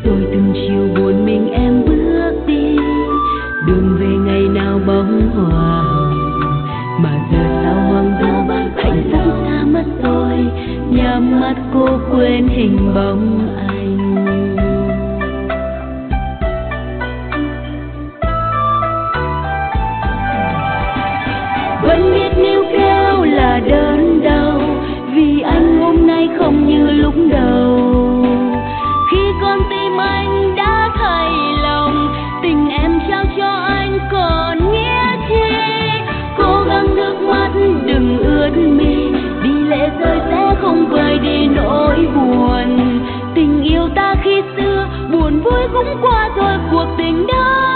Rồi từng chiều buồn mình em bước đi, đường về ngày nào bóng hoa hồng, mà giờ sao hoang vu hạnh phúc xa mất rồi, nhắm mắt cô quên hình bóng anh. Vẫn biết níu kéo là đớn đau, vì anh hôm nay không như lúc đầu. Khi con tim anh đã thay lòng, tình em trao cho anh còn nghĩa chi. Cố gắng nước mắt đừng ướt mi, vì lệ rơi sẽ không vơi đi nỗi buồn. Tình yêu ta khi xưa buồn vui cũng qua rồi, cuộc tình đó